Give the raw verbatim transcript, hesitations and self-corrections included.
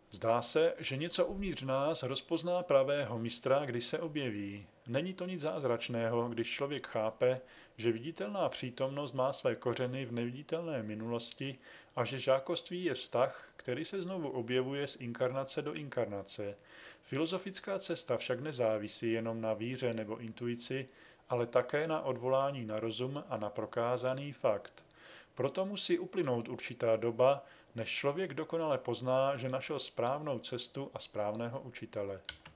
Zdá se, že něco uvnitř nás rozpozná pravého mistra, když se objeví. Není to nic zázračného, když člověk chápe, že viditelná přítomnost má své kořeny v neviditelné minulosti a že žákovství je vztah, který se znovu objevuje z inkarnace do inkarnace. Filozofická cesta však nezávisí jenom na víře nebo intuici, ale také na odvolání na rozum a na prokázaný fakt. Proto musí uplynout určitá doba, než člověk dokonale pozná, že našel správnou cestu a správného učitele.